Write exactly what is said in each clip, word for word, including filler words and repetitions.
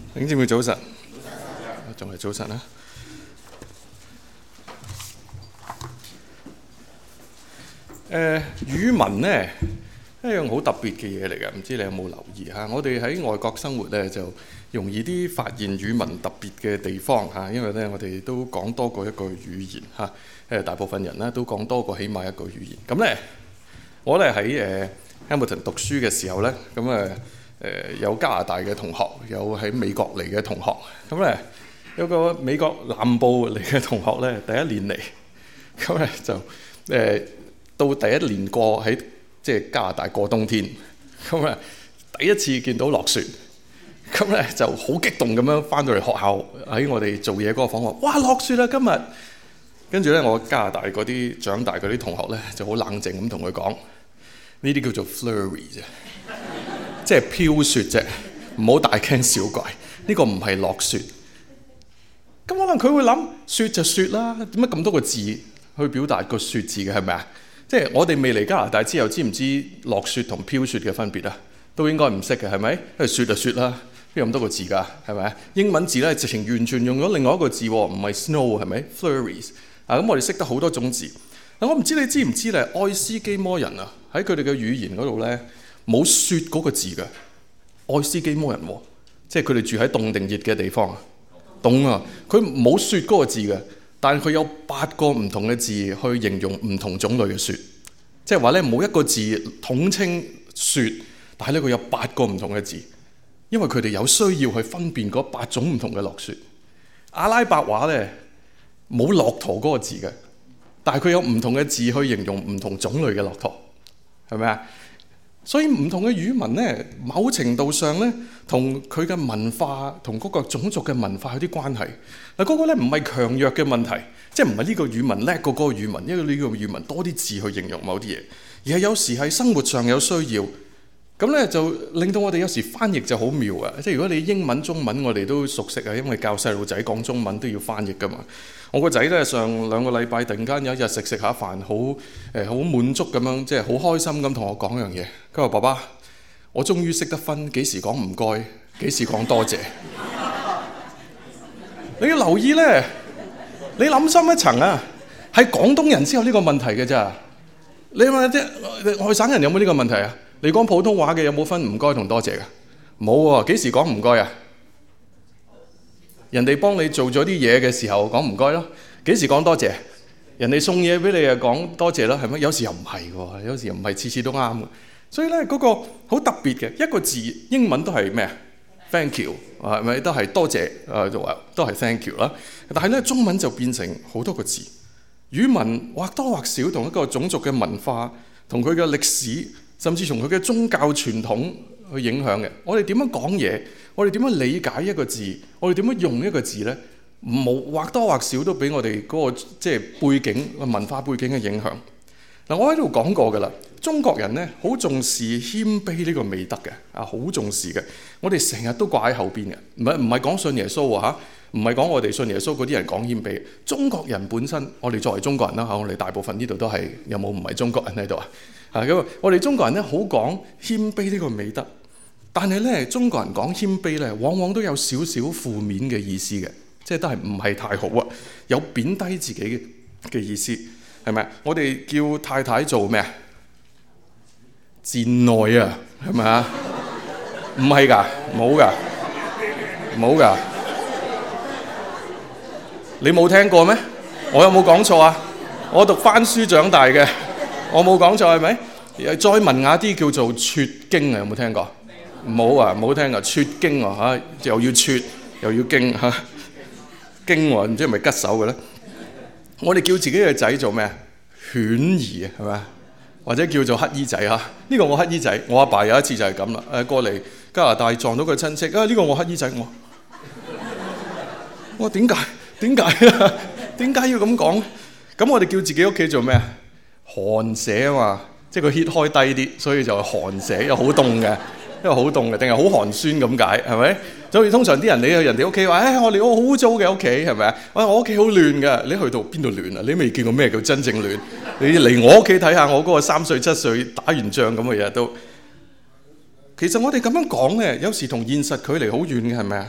弟兄姊妹早晨，仲係早晨啊！誒語文呢一樣好特別嘅嘢嚟嘅，唔知你有冇留意嚇？我哋喺外國生活呢，就容易啲發現語文特別嘅地方嚇，因為呢，我哋都講多過一個語言嚇。誒大部分人呢都講多過起碼一個語言。咁呢，我咧喺誒 Hamilton 讀書嘅時候呢，咁誒。誒、呃、有加拿大嘅同學，有喺美國嚟嘅同學，咁咧有個美國南部嚟嘅同學咧，第一年嚟，咁咧就誒、呃、到第一年過喺即係加拿大過冬天，咁咧第一次見到落雪，咁咧就好激動咁樣翻到嚟學校喺我哋做嘢嗰個房話，哇落雪啦今日！跟住咧我加拿大嗰啲長大嗰啲同學咧就好冷靜咁同佢講，呢啲叫做 flurry 啫。即係飄雪啫，唔好大驚小怪。呢個唔係落雪。咁可能佢會諗雪就雪啦，點解咁多個字去表達個雪字嘅係咪啊？即係我哋未嚟加拿大之後，知唔知落雪同飄雪嘅分別啊？都應該唔識嘅係咪？因為雪就雪啦，邊有咁多個字㗎？係咪？英文字咧直情完全用咗另外一個字，唔係 snow 係咪 ？flurries 啊，咁我哋識得好多種字。嗱，我唔知你知唔知咧？愛斯基摩人啊，喺佢哋嘅語言嗰度咧。冇雪嗰個字嘅，愛斯基摩人喎，即係佢哋住喺凍定熱嘅地方啊，凍啊，佢冇雪嗰個字嘅，但係佢有八個唔同嘅字去形容唔同種類嘅雪，即係話咧冇一個字統稱雪，但係咧佢有八個唔同嘅字，因為佢哋有需要去分辨嗰八種唔同嘅落雪。阿拉伯話咧冇駱駝嗰個字嘅，但係佢有唔同嘅字去形容唔同種類嘅駱駝，係咪啊？所以唔同嘅語文咧，某程度上咧，同佢嘅文化同嗰個種族嘅文化有啲關係。嗱，嗰個咧唔係強弱嘅問題，即係唔係呢個語文叻過嗰個語文，因為呢個語文多啲字去形容某啲嘢，而係有時係生活上有需要。咁咧就令到我哋有時翻譯就好妙啊！即係如果你英文、中文我哋都熟悉啊，因為教細路仔講中文都要翻譯噶嘛。我個仔咧上兩個禮拜突然間有一日食食下飯，好誒好滿足咁樣，即係好開心咁同我講一樣嘢。佢話：爸爸，我終於識得分幾時講唔該，幾時講多謝。你要留意咧，你諗深一層啊，係廣東人先有呢個問題嘅咋。你話即係外省人有冇呢個問題啊？你講普通話嘅有冇分唔該同多謝㗎？冇喎，幾時講唔該啊？人哋幫你做咗啲嘢嘅時候講唔該咯。幾時講多謝？人哋送嘢俾你啊講多謝啦，係咪？有時又唔係喎，有時又唔係次次都啱嘅。所以咧嗰個好特別嘅一個字，英文都係咩啊 ？Thank you 係咪都係多謝啊？就話都係 thank you 啦。但係咧中文就變成好多個字，語文或多或少同一個種族嘅文化同佢嘅歷史。甚至從佢嘅宗教傳統去影響嘅，我哋點樣講嘢，我哋點樣理解一個字，我哋點樣用一個字呢？冇或多或少都俾我哋嗰個即係背景、文化背景嘅影響。嗱，我喺度講過㗎啦，中國人呢好重視謙卑呢個美德嘅，啊好重視嘅。我哋成日都掛喺後邊嘅，唔係唔係講信耶穌喎嚇，唔係講我哋信耶穌嗰啲人講謙卑。中國人本身，我哋作為中國人啦嚇，我哋大部分呢度都係有冇唔係中國人喺度啊？啊咁，我哋中國人咧好講謙卑呢個美德，但係咧中國人講謙卑咧，往往都有少少負面嘅意思嘅，即係都係唔係太好啊，有貶低自己嘅嘅意思，係咪啊？我哋叫太太做咩啊？賤內啊，係咪啊？唔係㗎，冇㗎，冇㗎，你冇聽過咩？我有冇講錯啊？我讀番書長大嘅。我冇講錯係咪？再文雅啲叫做撮經啊，有冇聽過？冇啊，冇聽過撮經啊嚇，又要撮又要經嚇，經喎唔知係咪吉手嘅咧？我哋叫自己嘅仔做咩啊？犬兒啊，係咪？或者叫做乞衣仔嚇？呢個我乞衣仔，我阿爸有一次就係咁啦，誒過嚟加拿大撞到個親戚啊，呢個我乞衣仔我，我話點解點解啊？點解要咁講？咁我哋叫自己屋企做咩啊？寒舍啊嘛，即係佢 hit 開低啲，所以就係寒舍，又好凍嘅，因為好凍嘅，定係好寒酸咁解，係咪？所以通常啲人你去人哋屋企話，誒、哎、我哋我好污糟嘅屋企，係咪啊？我屋企好亂嘅，你去到邊度亂啊？你未見過咩叫真正亂？你嚟我屋企睇下，我嗰個三歲七歲打完仗咁嘅嘢都。其實我哋咁樣講咧，有時同現實距離好遠嘅，係咪啊？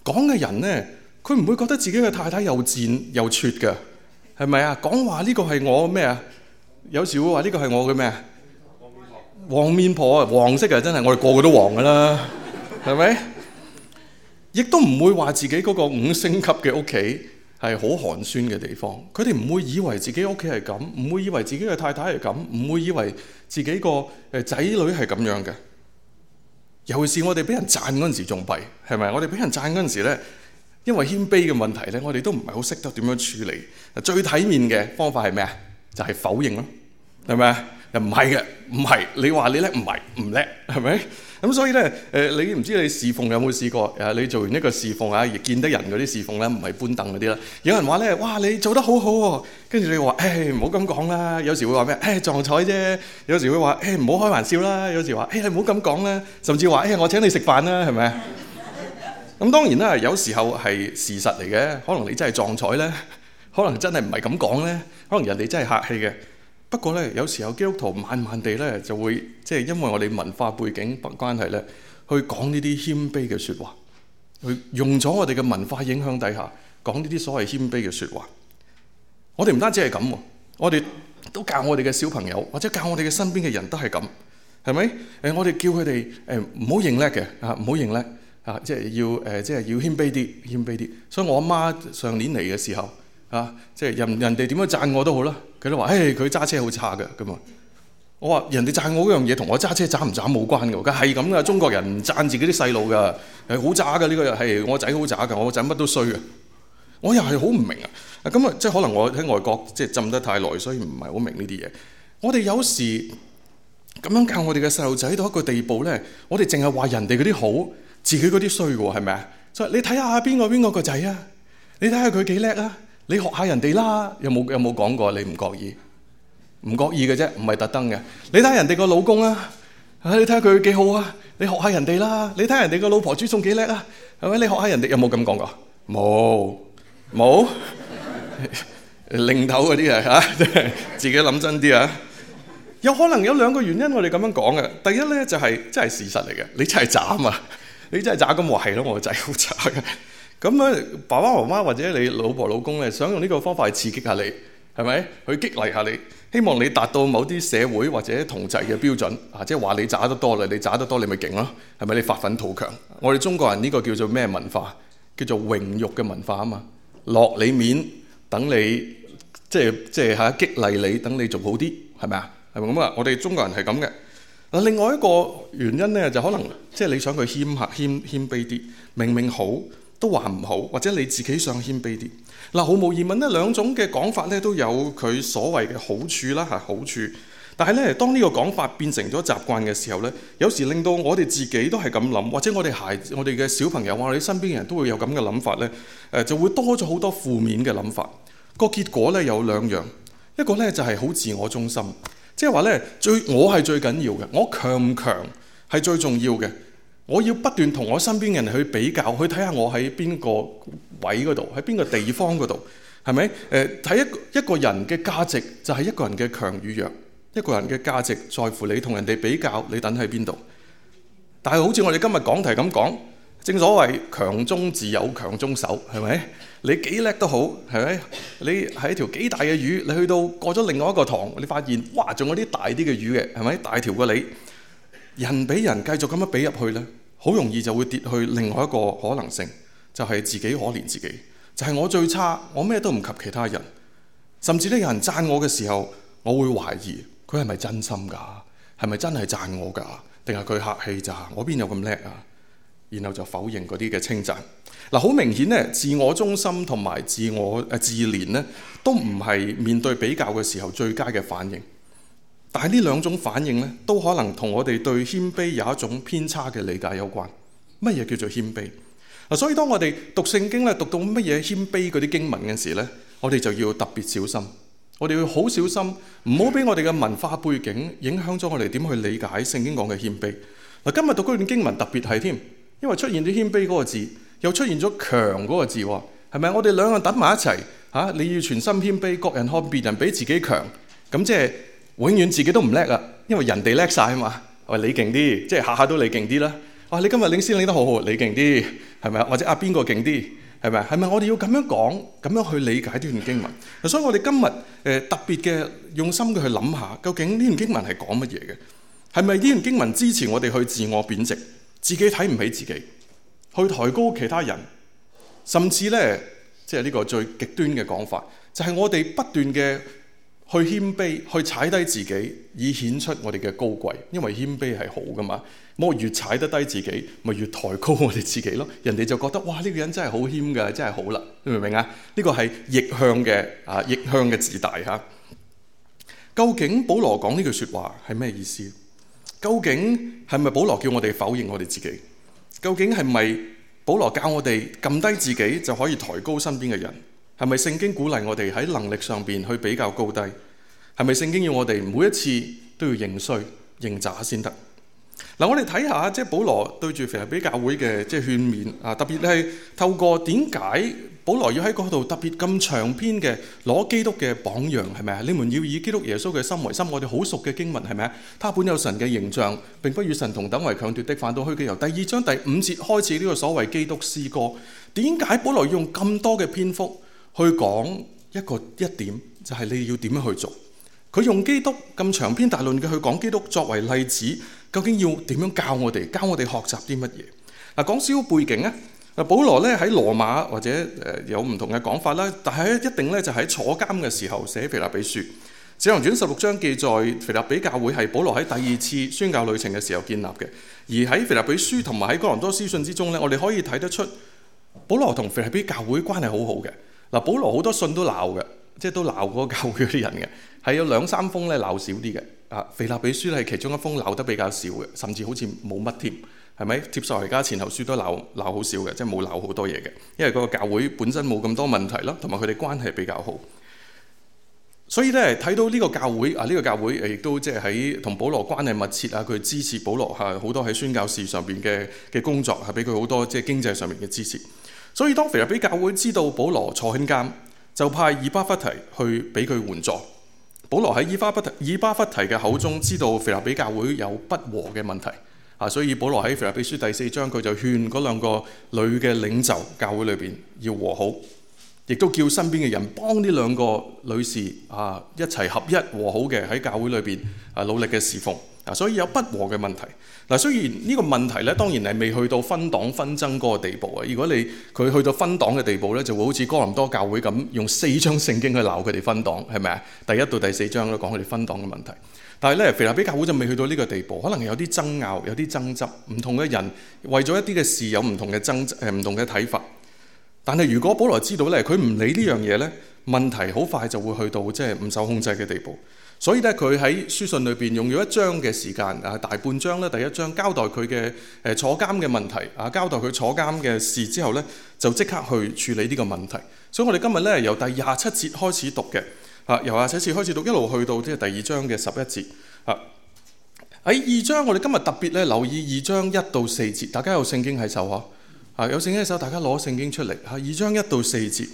講嘅人呢，佢唔會覺得自己嘅太太又賤又撮嘅，係咪啊？講話呢個係我咩啊？有時會話呢個係我嘅咩啊？黃面婆啊，黃色啊，真係我哋個個都黃噶啦，係咪？亦都唔會話自己嗰個五星級嘅屋企係好寒酸嘅地方。佢哋唔會以為自己屋企係咁，唔會以為自己嘅太太係咁，唔會以為自己個誒仔女係咁樣嘅。尤其是我哋俾人讚嗰陣時仲弊，係咪？我哋俾人讚嗰陣時咧，因為謙卑嘅問題咧，我哋都唔係好識得點樣處理。最體面嘅方法係咩啊？就係、是、否認咯，係咪啊？又唔係嘅，唔係你話你叻，唔係唔叻，係咪？咁所以咧，誒你唔知你侍奉有冇試過？誒你做完一個侍奉啊，亦見得人嗰啲侍奉咧，唔係搬凳嗰啲啦。有人話咧，哇你做得好好喎，跟住你話，誒唔好咁講啦。有時會話咩？誒撞彩啫。有時會話，誒唔好開玩笑啦。有時話，誒你唔好咁講啦。甚至話，誒我請你食飯啦，係咪啊？咁當然啦，有時候係事實嚟嘅，可能你真係撞彩咧，可能真係唔係咁講咧，可能人哋真係客氣嘅。不過咧，有時候基督徒慢慢地咧就會即係因為我哋文化背景關係咧，去講呢啲謙卑嘅説話，去用咗我哋嘅文化影響底下講呢啲所謂謙卑嘅説話。我哋唔單止係咁，我哋都教我哋嘅小朋友或者教我哋嘅身邊嘅人都係咁，係咪？誒，我哋叫佢哋誒唔好認叻嘅啊，唔好認叻啊，即係要誒即係要謙卑啲，謙卑啲。所以我阿媽上年嚟嘅時候。啊！即係人人哋點樣讚我都好啦，佢都話：誒佢揸車好差嘅咁啊！我話人哋讚我嗰樣嘢同我揸車渣唔渣冇關嘅，佢係咁噶。中國人唔讚自己啲細路㗎，係好渣㗎。呢個係我仔好渣㗎，我個仔乜都衰嘅。我又係好唔明啊！咁啊，即係可能我喺外國即係浸得太耐，所以唔係好明呢啲嘢。我哋有時咁樣教我哋嘅細路仔到一個地步咧，我哋淨係話人哋嗰啲好，自己嗰啲衰嘅喎，係咪啊？所以你睇下邊個邊個個仔啊？你睇下佢幾叻啊！你學下人哋啦，有冇有冇講過？你唔覺意，唔覺意嘅啫，唔係特登嘅。你睇下人哋個老公啊，啊你睇下佢幾好啊！你學下人哋啦，你睇下人哋個老婆煮餸幾叻啊，係咪？你學下人哋，有冇咁講過？冇冇，擰頭嗰啲啊嚇，自己諗真啲啊！有可能有兩個原因，我哋咁樣講嘅。第一咧就係真係事實嚟嘅，你真係渣啊！你真係渣咁話係咯，我個仔好渣嘅。咁咧，爸爸媽媽或者你老婆老公咧，想用呢個方法去刺激下你，係咪？去激勵下你，希望你達到某啲社會或者同儕嘅標準啊！即係話你渣得多啦，你渣得多你咪勁咯，係咪？你發奮圖強。我哋中國人呢個叫做咩文化？叫做榮辱嘅文化啊嘛，落你面，等你即係即係嚇激勵你，等你做好啲，係咪啊？係咪咁啊？我哋中國人係咁嘅。嗱，另外一個原因咧，就可能即係你想佢謙客謙謙卑啲，明明好。都話唔好，或者你自己想謙卑啲。嗱，毫無疑問呢兩種嘅講法咧都有佢所謂嘅好處啦，係好處。但係咧，當呢個講法變成咗習慣嘅時候咧，有時令到我哋自己都係咁諗，或者我哋孩子、我哋嘅小朋友，我哋身邊嘅人都會有咁嘅諗法咧。誒，就會多咗好多負面嘅諗法。個結果咧有兩樣，一個咧就係好自我中心，即係話咧最我係最緊要嘅，我強唔強係最重要嘅。我要不斷同我身邊嘅人去比較，去睇下我喺邊個位嗰度，喺邊個地方嗰度，係咪？誒，睇一一個人嘅價值就係一個人嘅強與弱，一個人嘅價值在乎你同人哋比較，你等喺邊度？但係好似我哋今日講題咁講，正所謂強中自有強中手，係咪？你幾叻都好，係咪？你係一條幾大嘅魚，你去到過咗另外一個塘，你發現哇，仲有啲大啲嘅魚嘅，係咪？大條過你。人比人繼續咁樣比入去呢，好容易就會跌去另外一個可能性，就係自己可憐自己，就係我最差，我咩都唔及其他人。甚至咧有人讚我嘅時候，我會懷疑佢係咪真心㗎？係咪真係讚我㗎？定係佢客氣咋？我邊有咁叻啊？然後就否認嗰啲嘅稱讚。嗱，好明顯呢，自我中心同埋自我誒自憐呢，都唔係面對比較嘅時候最佳嘅反應。但係呢兩種反應咧，都可能同我哋對謙卑有一種偏差嘅理解有關。乜嘢叫做謙卑？嗱，所以當我哋讀聖經咧，讀到乜嘢謙卑嗰啲經文嘅時咧，我哋就要特別小心。我哋要好小心，唔好俾我哋嘅文化背景影響咗我哋點去理解聖經講嘅謙卑。嗱，今日讀嗰段經文特別係添，因為出現咗謙卑嗰個字，又出現咗強嗰個字喎，係咪？我哋兩個等埋一齊嚇，你要全心謙卑，各人看別人比自己強，咁即係。永遠自己都唔叻啊，因為人哋叻晒啊嘛，係咪你勁啲，即係下下都你勁啲啦。 哇！你今日領詩領得好好，你勁啲，係咪啊？或者啊邊個勁啲，係咪啊？係咪我哋要咁樣講，咁樣去理解呢段經文？所以我哋今日誒、呃、特別嘅用心嘅去諗下，究竟呢段經文係講乜嘢嘅？係咪呢段經文支持我哋去自我貶值，自己睇唔起自己，去抬高其他人，甚至咧即係呢個最極端嘅講法，就係、是、我哋不斷嘅去謙卑，去踩低自己，以顯出我哋嘅高貴。因為謙卑係好噶嘛，我越踩得低自己，咪越抬高我哋自己咯。人哋就覺得哇，呢、這個人真係好謙噶，真係好啦。你明唔明啊？呢個係逆向嘅啊，逆向嘅自大嚇。究竟保羅講呢句説話係咩意思？究竟係咪保羅叫我哋否認我哋自己？究竟係咪保羅教我哋撳低自己就可以抬高身邊嘅人？係咪聖經鼓勵我哋喺能力上邊去比較高低？係咪聖經要我哋每一次都要認衰認渣先得？嗱，我哋睇下即係保羅對住腓立比教會嘅即係勸勉啊，特別係透過點解保羅要喺嗰度特別咁長篇嘅攞基督嘅榜樣，係咪啊？你們要以基督耶穌嘅心為心，我哋好熟嘅經文係咪啊？他本有神嘅形象，並不與神同等為強奪的，反倒虛己。由第二章第五節開始呢個所謂基督詩歌，點解保羅用咁多嘅篇幅去講一個一點，就係你要點樣去做？佢用基督咁長篇大論嘅去講基督作為例子，究竟要點樣教我哋？教我哋學習啲乜嘢？嗱，講少少背景啊。嗱，保羅咧喺羅馬或者誒有唔同嘅講法啦，但係一定咧就喺坐監嘅時候寫腓立比書。《使徒行傳》十六章記載腓立比教會係保羅喺第二次宣教旅程嘅時候建立嘅。而喺腓立比書同埋喺哥林多書信之中咧，我哋可以睇得出保羅同腓立比教會關係好好嘅。嗱，保羅好多信都鬧嘅，即係都鬧嗰個教會嗰啲人嘅，係有兩三封咧鬧少啲嘅。啊，腓立比書咧係其中一封鬧得比較少嘅，甚至好似冇乜添。係咪？帖撒羅尼迦前後書都鬧鬧好少嘅，即係冇鬧好多嘢嘅，因為嗰個教會本身冇咁多問題啦，同埋佢哋關係比較好。所以咧睇到呢個教會啊，呢、這個教會誒亦都即係喺同保羅關係密切啊，佢支持保羅嚇好多喺宣教事上邊嘅嘅工作，係俾佢好多即係經濟上面嘅支持。所以當腓立比教會知道保羅坐緊監，就派以巴弗提去俾佢援助。保羅喺以巴弗提以巴弗提嘅口中知道腓立比教會有不和嘅問題。啊，所以保羅喺腓立比書第四章，佢就勸嗰兩個女嘅領袖教會裏邊要和好，亦都叫身邊嘅人幫呢兩個女士啊一齊合一和好嘅喺教會裏邊啊努力嘅侍奉。啊，所以有不和嘅問題。嗱，雖然呢個問題咧，當然係未去到分黨紛爭嗰個地步啊。如果你佢去到分黨嘅地步咧，就會好似哥林多教會咁，用四章聖經去鬧佢哋分黨，係咪啊？第一到第四章都講佢哋分黨嘅問題。但係咧，腓立比教會就未去到呢個地步，可能有啲爭拗，有啲爭執，唔同嘅人為咗一啲嘅事有唔同嘅爭誒，唔同嘅睇法。但係如果保羅知道咧，佢唔理呢樣嘢咧，問題好快就會去到即係唔受控制嘅地步。所以咧，佢喺書信裏邊用咗一章嘅時間啊，大半章咧，第一章交代佢嘅誒坐監嘅問題啊，交代佢坐監嘅事之後咧，就即刻去處理呢個問題。所以我哋今日咧由第廿七節開始讀嘅啊，由廿七節開始讀，一路去到即係第二章嘅十一節啊。喺二章我哋今日特別咧留意二章一到四節，大家有聖經喺手嗬啊，有聖經喺手，大家攞聖經出嚟嚇。二章一到四節。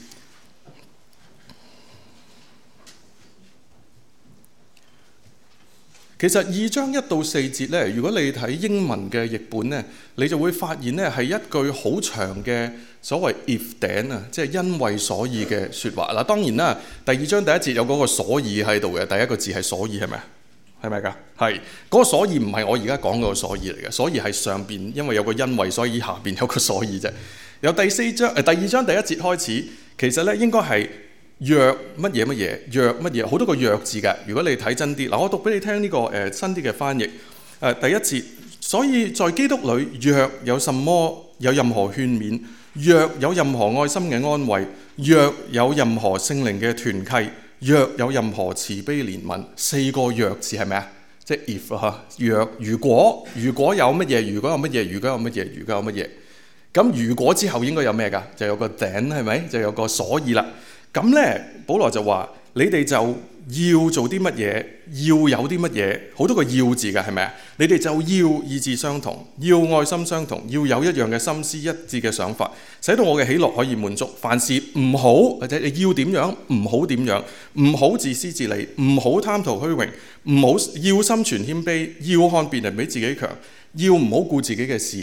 其實二章一到四節咧，如果你睇英文嘅譯本咧，你就會發現咧係一句好長嘅所謂 if then 啊，即係因為所以嘅説話。嗱，當然啦，第二章第一節有嗰個所以喺度嘅，第一個字係所以，係咪啊？係咪㗎？係嗰、那個所以唔係我而家講嗰個所以嚟嘅，所以係上邊因為有個因為，所以下邊有個所以啫。由第四章誒、呃、第二章第一節開始，其實咧應該係。若乜嘢乜嘢，若乜嘢，好多個若字嘅。如果你睇真啲，嗱，我讀俾你聽呢、這個誒、呃、新啲嘅翻譯。誒、呃、第一節，所以在基督裏，若有什麼有任何勸勉，若有任何愛心嘅安慰，若有任何聖靈嘅團契，若有任何慈悲憐憫，四個若字係咪啊？即係 if 啊，若如果如果有乜嘢，如果有乜嘢，如果有乜嘢，如果有乜嘢，咁如果之後應該有咩㗎？就有個頂係咪？就有個所以啦。咁咧，保羅就話：你哋就要做啲乜嘢，要有啲乜嘢，好多個要字嘅，係咪啊？你哋就要意志相同，要愛心相同，要有一樣嘅心思，一致嘅想法，使到我嘅喜樂可以滿足。凡事唔好，或者你要點樣，唔好點樣，唔好自私自利，唔好貪圖虛榮，唔好要心存謙卑，要看別人比自己強，要唔好顧自己嘅事，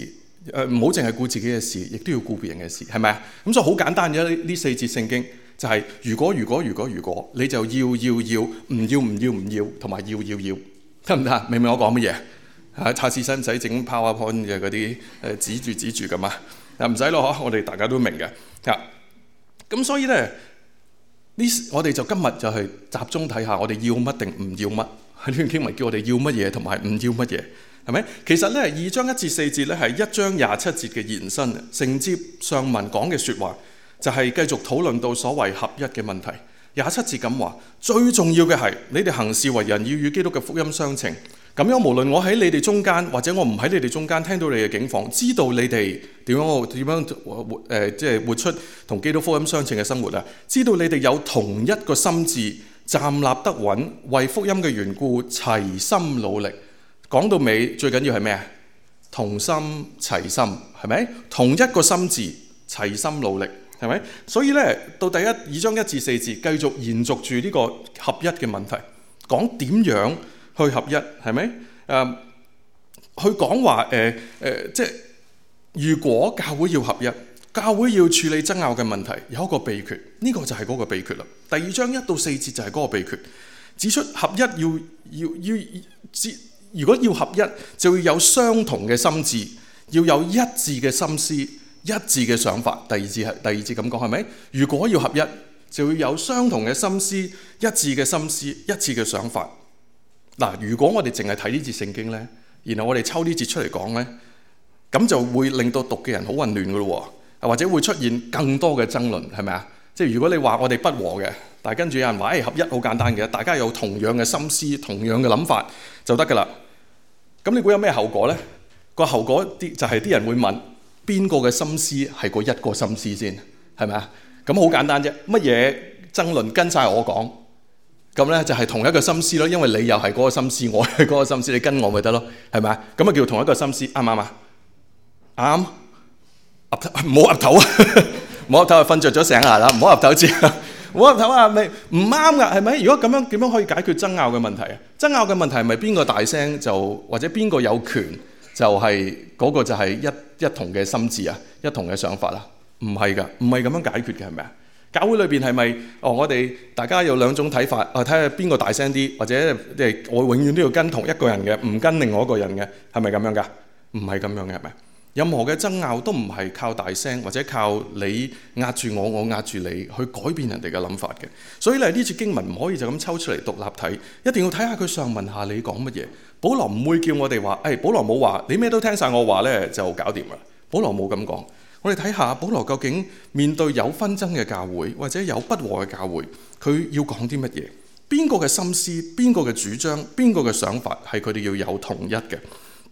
誒唔好淨係顧自己嘅事，亦都要顧別人嘅事，係咪啊？咁所以好簡單嘅呢呢四節聖經就係、是、如果如果如果如果你就要要要，唔要唔要唔要，同埋要要要，得唔得？明唔明我講乜嘢？嚇，查試身唔使整 PowerPoint 嘅嗰啲誒指住指住咁啊，嗱唔使咯嗬，我哋大家都明嘅嚇。咁所以咧，呢我哋就今日就係集中睇下我哋要乜定唔要乜。呢段經文叫我哋要乜嘢同埋唔要乜嘢，係咪？其實咧二章一至四節咧係一章廿七節嘅延伸，承接上文講嘅説話，就係、是、繼續討論到所謂合一嘅問題。廿七節咁話，最重要嘅係你哋行事為人要與基督嘅福音相稱。咁樣無論我喺你哋中間，或者我唔喺你哋中間，聽到你嘅境況，知道你哋點樣點樣活誒，即係活出同基督福音相稱嘅生活啊！知道你哋有同一個心志，站立得穩，為福音嘅緣故齊心努力。講到尾最緊要係咩啊？同心齊心，係咪？同一個心志，齊心努力，係咪？所以咧，到第一二章一至四節繼續延續住呢個合一嘅問題，講點樣去合一，係咪？誒、呃，去講話誒誒，即係如果教會要合一，教會要處理爭拗嘅問題，有一個秘訣，呢、這個就係嗰個秘訣啦。第二章一到四節就係嗰個秘訣，指出合一要要要知，如果要合一，就要有相同嘅心志，要有一致嘅心思、一致嘅想法。第二節係第二節咁講，係咪？如果要合一，就要有相同嘅心思、一致嘅心思、一致嘅想法。嗱，如果我哋淨係睇呢節聖經呢，然後我哋抽呢節出嚟講呢，咁就會令到讀嘅人好混亂噶咯喎，或者會出現更多嘅爭論，係咪啊？即係如果你話我哋不和嘅，但係跟住有人話，誒、哎、合一好簡單嘅，大家有同樣嘅心思、同樣嘅諗法就得噶啦。咁你估有咩後果呢？個後果啲就係啲人會問，邊個嘅心思係嗰一個心思先，係咪啊？咁好簡單啫，乜嘢爭論跟晒我講。咁咧就係同一個心思咯，因為你又係嗰個心思，我係嗰個心思，你跟我咪得咯，係咪啊？咁啊叫同一個心思，啱唔啱啊？啱，岌頭唔好岌頭啊！唔好岌頭啊！瞓着咗醒啊啦！唔好岌頭住，唔好岌頭啊！咪唔啱噶，係咪？如果咁樣點樣可以解決爭拗嘅問題啊？爭拗嘅問題係咪邊個大聲就或者邊個有權就係嗰個就係一一同嘅心志啊，一同嘅想法啦？唔係噶，唔係咁樣解決嘅，係咪啊？教會裏邊係咪哦？我哋大家有兩種睇法，啊睇下邊個大聲啲，或者即係我永遠都要跟同一個人嘅，唔跟另外一個人嘅，係咪咁樣噶？唔係咁樣嘅，係咪？任何嘅爭拗都唔係靠大聲或者靠你壓住我，我壓住你去改變人哋嘅諗法嘅。所以咧呢節經文唔可以就咁抽出嚟獨立睇，一定要睇下佢上文下理講乜嘢。保羅唔會叫我哋話，誒、哎、保羅冇話你咩都聽晒我話咧就搞掂啦。保羅冇咁講。我哋睇下保羅究竟面對有紛爭嘅教會或者有不和嘅教會，佢要講啲乜嘢？邊個嘅心思、邊個嘅主張、邊個嘅想法係佢哋要有統一嘅？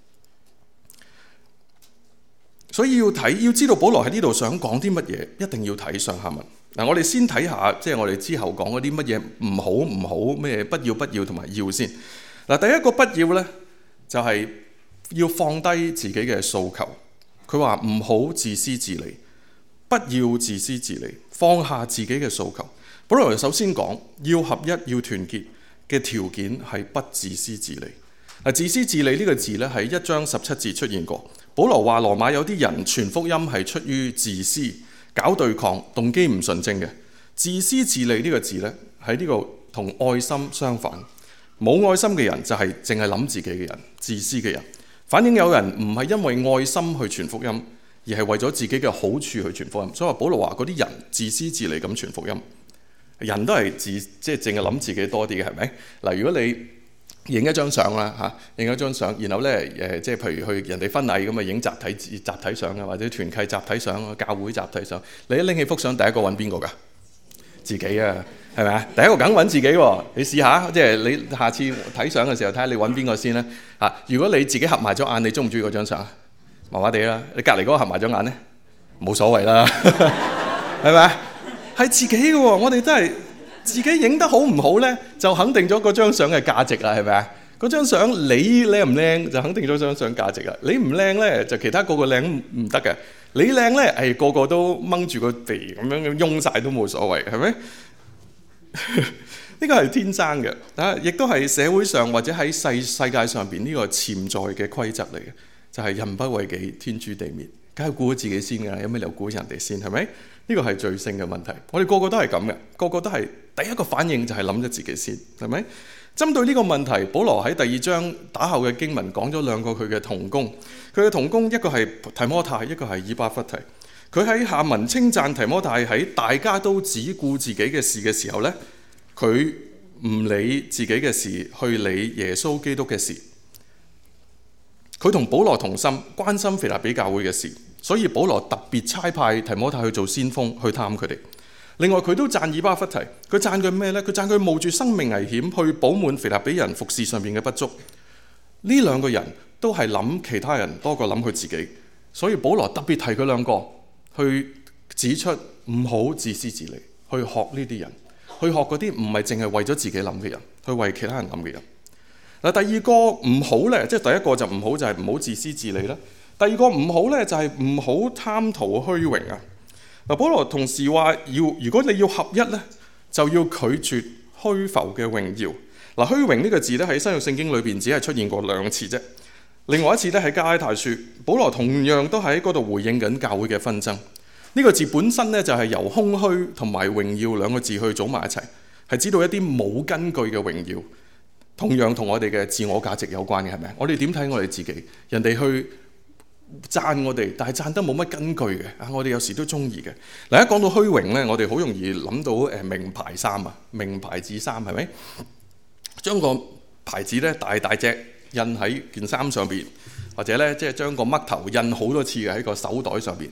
所以要睇，要知道保羅喺呢度想講啲乜嘢，一定要睇上下文。嗱，我哋先睇下，即係我哋之後講嗰啲乜嘢唔好唔好咩不要不要同埋要先。嗱，第一個不要呢，就係要放低自己嘅訴求。佢話唔好自私自利，不要自私自利，放下自己嘅訴求。保羅首先講要合一、要團結嘅條件係不自私自利。嗱，自私自利呢個字咧喺一章十七節出現過。保羅話羅馬有啲人傳福音係出於自私，搞對抗，動機唔純正嘅。自私自利呢個字咧喺呢個同愛心相反。冇愛心嘅人就係淨係諗自己嘅人，自私嘅人。反映有人唔係因為愛心去傳福音，而係為咗自己嘅好處去傳福音。所以話保羅話嗰啲人自私自利咁傳福音，人都係自即係淨係諗自己多啲嘅，係咪？嗱，如果你影一張相啦嚇，影一張相，然後咧誒，即係譬如去人哋婚禮咁啊，影集體集體相啊，或者團契集體相啊，教會集體相，你一拎起幅相，第一個揾邊個㗎？自己啊，係咪啊？第一個梗揾自己喎，你試下，即係你下次睇相嘅時候，睇下你揾邊個先咧嚇。如果你自己合埋咗眼，你中唔中意嗰張相啊？麻麻地啦。你隔離嗰個合埋咗眼咧，冇所謂啦，係咪啊？係自己嘅喎，我哋都係自己影得好唔好咧，就肯定咗嗰張相嘅價值啦，係咪啊？嗰張相你靚唔靚，就肯定咗張相價值啦。你唔靚咧，就其他個個靚唔得嘅。你靚咧，係、哎、個個都掹住個鼻咁樣擁晒都冇所謂，係咪？呢個係天生嘅，啊，亦都係社會上或者喺世世界上邊呢個潛在嘅規則嚟嘅。 就係人不為己，天誅地滅，梗係顧咗自己先㗎，有咩理由顧人哋先？係咪？呢個係罪性嘅問題。我哋個個都係咁嘅，個個都係第一個反應就係諗咗自己先，係咪？針對呢個問題，保羅喺第二章打後嘅經文講咗兩個佢嘅同工，佢嘅同工一個係提摩太，一個係以巴弗提。佢喺下文稱讚提摩太喺大家都只顧自己嘅事嘅時候呢，佢唔理自己嘅事，去理耶穌基督嘅事。佢同保羅同心，關心腓立比教會嘅事，所以保羅特別差派提摩太去做先鋒，去探佢哋。另外佢都讚以巴弗提，佢讚佢咩呢？佢讚佢冒住生命危險去補滿腓立比人服侍上面嘅不足。呢兩個人都係諗其他人多過諗佢自己，所以保羅特別提佢兩個，去指出唔好自私自利，去學呢啲人，去學嗰啲唔係淨係為咗自己諗嘅人，去為其他人諗嘅人。嗱，第二個唔好呢，即係第一個就唔好就係唔好自私自利啦。第二個唔好呢，就係唔好貪圖虛榮啊。嗱，保羅同時話要，如果你要合一呢，就要拒絕虛浮嘅榮耀。嗱，虛榮呢個字咧喺新約聖經裏邊只係出現過兩次啫。另外一次咧喺加拉太書，保羅同樣都喺嗰度回應緊教會嘅紛爭。呢、這個字本身咧就係由空虛同埋榮耀兩個字去組埋一齊，係指到一啲冇根據嘅榮耀，同樣同我哋嘅自我價值有關嘅，係咪？我哋點睇我哋自己？人哋去讚我哋，但係讚得冇乜根據嘅啊！我哋有時都中意嘅。嗱，一講到虛榮咧，我哋好容易諗到誒名牌衫啊，名牌子衫係咪？將個牌子咧大大隻印喺件衫上邊，或者咧即係將個嘜頭印好多次嘅喺個手袋上邊。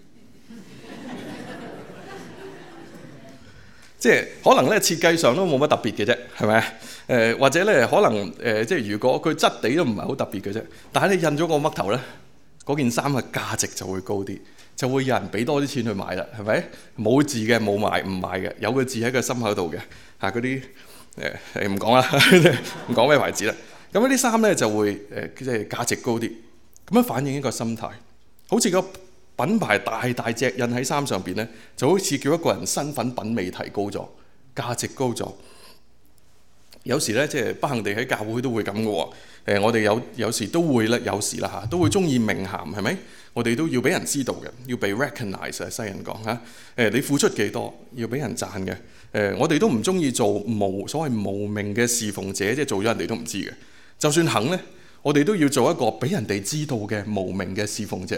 即係可能咧設計上都冇乜特別嘅啫，係咪？誒、呃、或者咧可能誒、呃、即係如果佢質地都唔係好特別嘅啫，但係你印咗個嘜頭咧，嗰件衫嘅價值就會高啲，就會有人俾多啲錢去買啦，係咪？冇字嘅冇賣唔賣嘅，有個字喺個心口度嘅嚇，嗰啲誒誒唔講啦，唔講咩牌子啦。咁嗰啲衫咧就會誒即係價值高啲，咁樣反映一個心態，好似個品牌大大隻印喺衫上邊咧，就好似叫一個人身份品味提高咗，價值高咗。有時咧，即係不幸地喺教會都會咁嘅喎。誒，我哋有有時都會咧，有時啦嚇，都會中意名銜，係咪？我哋都要俾人知道嘅，要被 recognize 啊，西人講嚇。誒，你付出幾多，要俾人讚嘅。誒，我哋都唔中意做無所謂無名嘅侍奉者，即係做咗人哋都唔知嘅。就算肯咧，我哋都要做一個俾人哋知道嘅無名嘅侍奉者。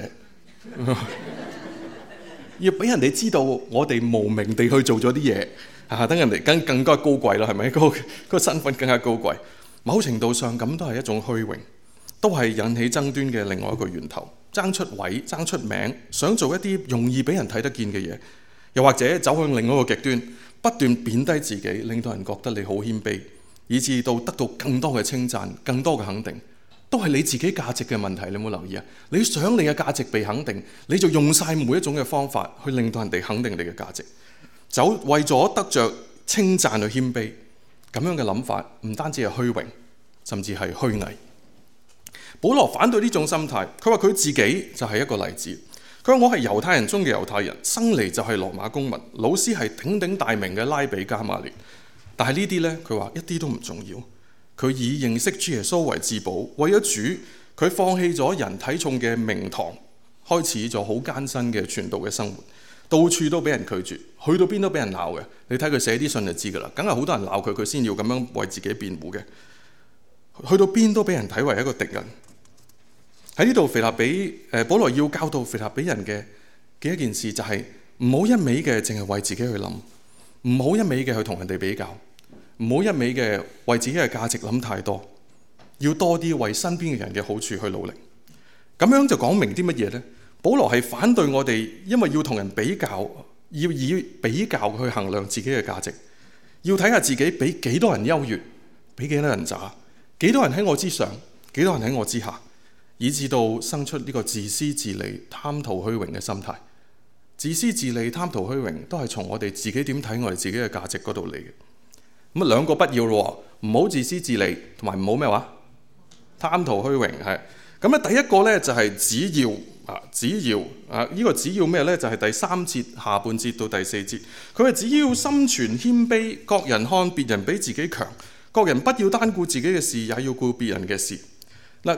要俾人哋知道我哋無名地去做咗啲嘢。啊！等人哋更更加高貴啦，係咪？嗰個個身份更加高貴，某程度上咁都係一種虛榮，都係引起爭端嘅另外一個源頭。爭出位、爭出名，想做一啲容易俾人睇得見嘅嘢，又或者走向另外一個極端，不斷貶低自己，令到人覺得你好謙卑，以至到得到更多嘅稱讚、更多嘅肯定，都係你自己價值嘅問題。你有冇留意啊？你想你嘅價值被肯定，你就用晒每一種嘅方法去令到人哋肯定你嘅價值。走為咗得着稱讚去謙卑，咁樣嘅諗法唔單止係虛榮，甚至係虛偽。保羅反對呢種心態，佢話佢自己就係一個例子。佢話我係猶太人中嘅猶太人，生嚟就係羅馬公民，老師係鼎鼎大名嘅拉比加馬列。但係呢啲呢，佢話一啲都唔重要。佢以認識主耶穌為至寶，為咗主，佢放棄咗人睇重嘅名堂，開始咗好艱辛嘅傳道嘅生活。到處都俾人拒絕，去到邊都俾人鬧嘅。你睇佢寫啲信就知噶啦，梗係好多人鬧佢，佢先要咁樣為自己辯護嘅。去到邊都俾人睇為一個敵人。喺呢度腓立比誒，保羅要教導腓立比人嘅嘅一件事就係唔好一味嘅淨係為自己去諗，唔好一味嘅去同人哋比較，唔好一味嘅為自己嘅價值諗太多，要多啲為身邊嘅人嘅好處去努力。咁樣就講明啲乜嘢呢？保羅係反對我哋，因為要同人比較，要以比較去衡量自己嘅價值，要睇下自己比幾多人優越，比幾多人渣，幾多人喺我之上，幾多人喺我之下，以至到生出呢個自私自利、貪圖虛榮嘅心態。自私自利、貪圖虛榮，都係從我哋自己點睇我哋自己嘅價值嗰度嚟嘅。咁啊，兩個不要咯，唔好自私自利，同埋唔好咩話貪圖虛榮係。咁啊，第一個咧就係只要。啊！只要啊，呢、這個只要咩呢？就係、是、第三節下半節到第四節，佢話只要心存謙卑，各人看別人比自己強，各人不要單顧自己嘅事，也要顧別人嘅事。嗱、啊，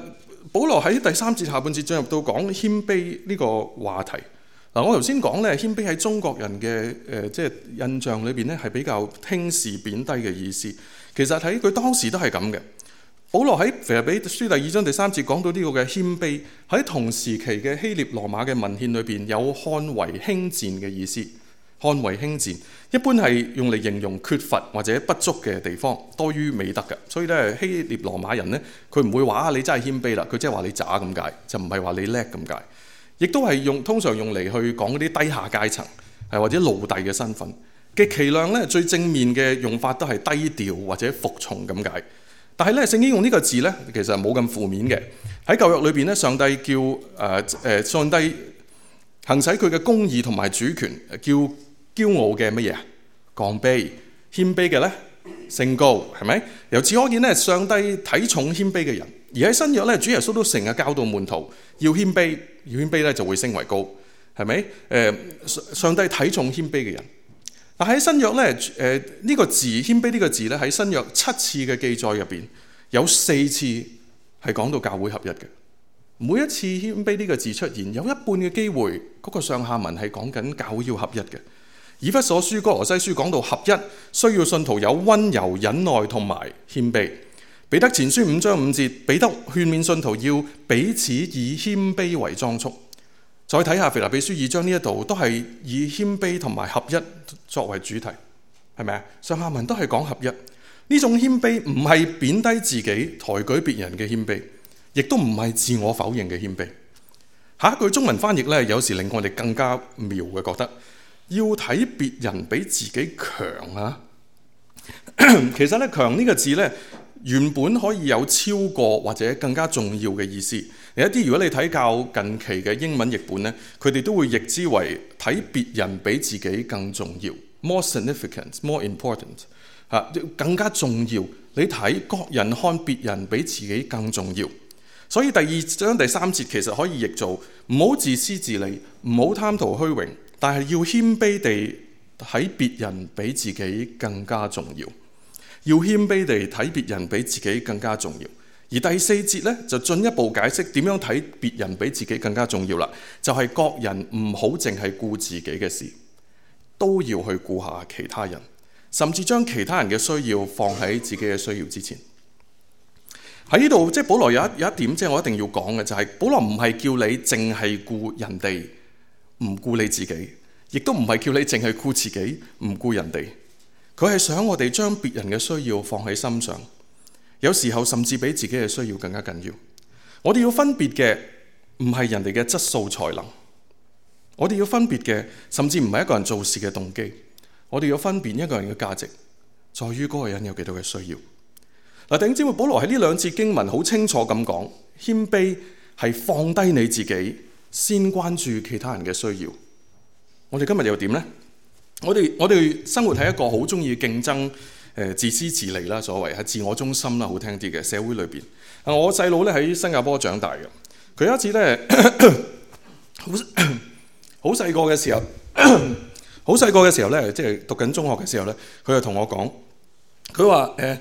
保羅喺第三節下半節進入到講謙卑呢個話題。嗱，我頭先講咧，謙卑喺中國人嘅誒、呃、即係印象裏邊咧，係比較輕視貶低嘅意思。其實喺佢當時都係咁嘅。保羅喺腓立比書第二章第三節講到呢個嘅謙卑，喺同時期嘅希臘羅馬嘅文獻裏邊有看為輕賤嘅意思。看為輕賤一般係用嚟形容缺乏或者不足嘅地方多於美德嘅。所以咧，希臘羅馬人咧，佢唔會話啊你真係謙卑啦，佢即係話你渣咁解，就唔係話你叻咁解。亦都係用通常用嚟去講嗰啲低下階層係或者奴隸嘅身份。極其量咧，最正面嘅用法都係低調或者服從咁解。但係咧，聖經用呢個字咧，其實冇咁負面嘅。喺舊約裏邊咧，上帝叫誒誒、呃、上帝行使佢嘅公義同埋主權，叫驕傲嘅乜嘢啊？降卑，謙卑嘅咧升高，係咪？由此可見咧，上帝睇重謙卑嘅人。而喺新約咧，主耶穌都成日教導門徒要謙卑，要謙卑咧就會升為高，係咪？誒、呃，上帝睇重謙卑嘅人。但喺新約咧，誒、呃、呢、這個字謙卑呢個字咧，喺新約七次嘅記載入邊，有四次係講到教會合一嘅。每一次謙卑呢個字出現，有一半嘅機會嗰、那個上下文係講緊教會要合一嘅。以弗所書、哥羅西書講到合一，需要信徒有溫柔、忍耐同埋謙卑。彼得前書五章五節，彼得勸勉信徒要彼此以謙卑為裝束。再睇下腓立比書二章呢一度，都係以謙卑同埋合一作為主題，係咪啊？上下文都係講合一。呢種謙卑唔係貶低自己、抬舉別人嘅謙卑，亦都唔係自我否認嘅謙卑。下一句中文翻譯咧，有時令我哋更加妙嘅，覺得要睇別人比自己強啊。其實咧，強呢個字咧，原本可以有超過或者更加重要嘅意思。有一啲如果你睇較近期嘅英文譯本咧，佢哋都會譯之為睇別人比自己更重要 ，more significant, more important 嚇，更加重要。你睇各人看別人比自己更重要。所以第二章第三節其實可以譯做唔好自私自利，唔好貪圖虛榮，但係要謙卑地睇別人比自己更加重要。要謙卑地睇別人比自己更加重要。而第四節咧就進一步解釋點樣睇別人比自己更加重要啦。就係、是、各人唔好淨係顧自己嘅事，都要去顧下其他人，甚至將其他人嘅需要放喺自己嘅需要之前。喺呢度即係保羅有一有一點即係我一定要講嘅，就係、是、保羅唔係叫你淨係顧人哋，唔顧你自己，亦都唔係叫你淨係顧自己，唔顧人哋。佢係想我哋將別人嘅需要放喺心上，有時候甚至比自己嘅需要更加緊要。我哋要分別嘅唔係人哋嘅質素才能，我哋要分別嘅甚至唔係一個人做事嘅動機，我哋要分辨一個人嘅價值，在於嗰個人有幾多嘅需要。嗱，弟兄姊妹，保羅喺呢兩節經文好清楚咁講，謙卑係放低你自己，先關注其他人嘅需要。我哋今日又點呢？我哋我哋生活喺一個好中意競爭、誒自私自利啦，所謂係自我中心啦，好聽啲嘅社會裏邊。啊，我細佬咧喺新加坡長大嘅，佢有一次咧好好細個嘅時候，好細個嘅時候咧，即係讀緊中學嘅時候咧，佢就同我講，佢話誒，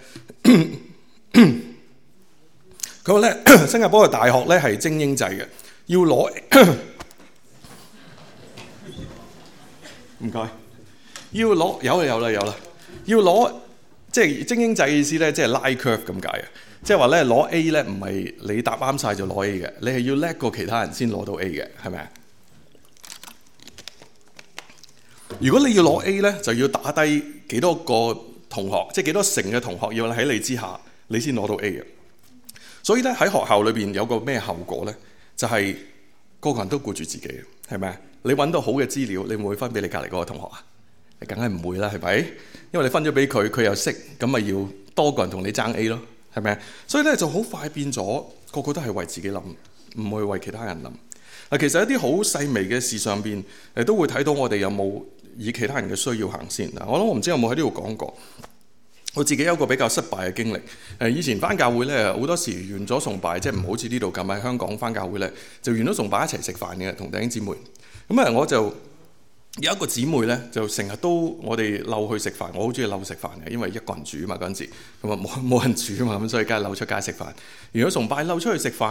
佢話咧新加坡嘅大學咧係精英制嘅，要攞唔該。要攞有啦有啦有啦，要攞即係精英制嘅意思咧，即係拉 curve 咁解啊！即係話咧攞 A 咧唔係你答啱晒就攞 A 嘅，你係要叻過其他人先攞到 A 嘅，係咪啊？如果你要攞 A 咧，就要打低幾多個同學，即係幾多成嘅同學要喺你之下，你先攞到 A 嘅。所以咧喺學校裏邊有個咩後果咧？就係、是、個個人都顧住自己，係咪啊？你揾到好嘅資料，你會唔會分俾你隔離嗰個同學啊？你梗係唔會啦，係咪？因為你分咗俾佢，佢又識，咁咪要多個人同你爭 A 咯，係咪？所以咧就好快變咗，個個都係為自己諗，唔會為其他人諗。嗱，其實一啲好細微嘅事上邊，誒都會睇到我哋有冇以其他人嘅需要行先。嗱，我諗我唔知有冇喺呢度講過，我自己有一個比較失敗嘅經歷。誒，以前返教會咧，好多時完咗崇拜，即係唔好似呢度咁喺香港返教會咧，就完咗崇拜一齊食飯嘅，同弟兄姊妹。咁啊，我就有一個姊妹咧，就成日都我哋溜去食飯，我好中意溜食飯嘅，因為一個人煮嘛嗰陣時，咁啊冇冇人煮嘛，咁所以梗係溜出街食飯。如果崇拜溜出去食飯，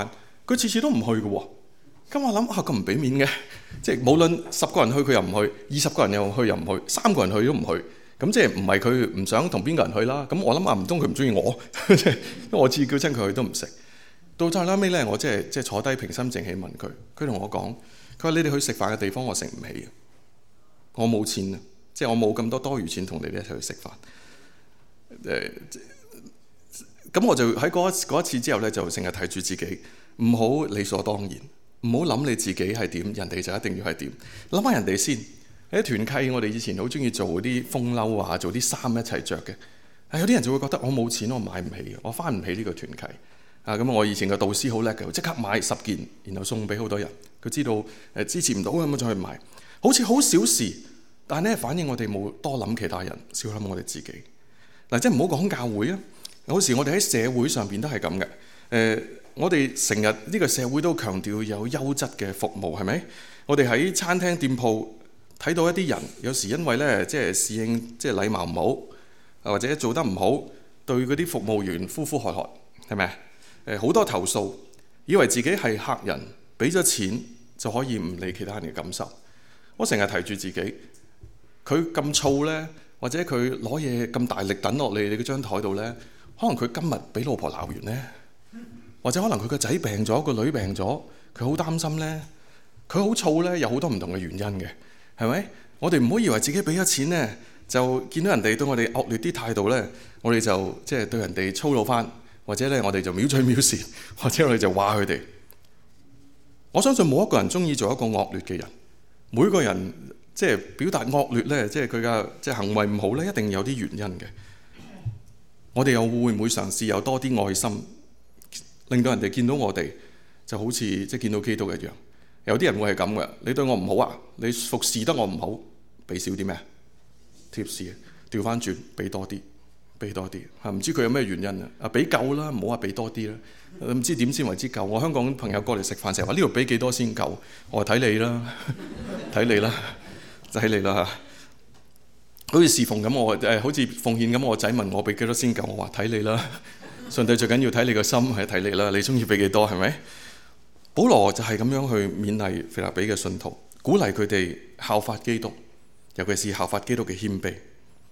佢次次都唔去嘅喎。咁我諗啊，咁唔俾面嘅，即係無論十個人去佢又唔去，二十個人又去又唔去，三個人去都唔去。咁即係唔係佢唔想同邊個人去啦？咁我諗啊，唔通佢唔中意我？因為我次叫親佢去都唔食。到最後拉尾咧，我即係即係坐低平心靜氣問佢，佢同我講：佢話你哋去食飯嘅地方我食唔起，我冇錢啊，即係我冇咁多多餘錢同你哋一齊去食飯。誒，咁我就喺嗰一嗰一次之後咧，就成日睇住自己，唔好理所當然，唔好諗你自己係點，人哋就一定要係點。諗下人哋先。喺團契，我哋以前好中意做啲風褸啊，做啲衫一齊着嘅。係有啲人就會覺得我冇錢，我買唔起，我翻唔起呢個團契。啊，咁我以前嘅導師好叻嘅，即刻買十件，然後送俾好多人。佢知道誒支持唔到咁，就去買。好似好小事，但係咧反映我哋冇多諗其他人，少諗我哋自己。嗱，即係唔好講教會啊。有時我哋喺社會上邊都係咁嘅。誒、呃，我哋成日呢個社會都強調有優質嘅服務，係咪？我哋喺餐廳店鋪睇到一啲人，有時因為咧，即係侍應即係禮貌唔好，或者做得唔好，對嗰啲服務員呼呼喝喝，係咪？誒，好多投訴，以為自己係客人，俾咗錢就可以唔理其他人嘅感受。我成日提住自己，佢咁燥咧，或者佢攞嘢咁大力等落嚟你嗰張台度咧，可能佢今日俾老婆鬧完咧，或者可能佢個仔病咗，個女病咗，佢好擔心咧，佢好燥咧，有好多唔同嘅原因嘅。係咪？我哋唔好以為自己俾咗錢咧，就見到人哋對我哋惡劣啲態度咧，我哋就即係、就是、對人哋粗魯翻，或者咧我哋就藐嘴藐舌，或者我哋就話佢哋。我相信冇一個人中意做一個惡劣嘅人，每個人即係、就是、表達惡劣咧，即係佢嘅即係行為唔好咧，一定有啲原因嘅。我哋又會唔會嘗試有多啲愛心，令到人哋見到我哋就好似即係見到基督一樣？有啲人會係咁嘅，你對我唔好啊，你服侍得我唔好，俾少啲咩貼士，調翻轉俾多啲，俾多啲嚇，唔知佢有咩原因啊？啊，俾夠啦，唔好話俾多啲啦，唔知點先為之夠？我香港朋友過嚟食飯成日話呢度俾幾多先夠，我話睇你啦，睇你啦，睇你啦嚇。好似侍奉咁，我誒好似奉獻咁，我仔問我俾幾多先夠，我話睇你啦。上帝最緊要睇你個心，係睇你啦，你中意俾幾多係咪？保羅就係咁樣去勉勵腓立比嘅信徒，鼓勵佢哋效法基督，尤其是效法基督嘅謙卑。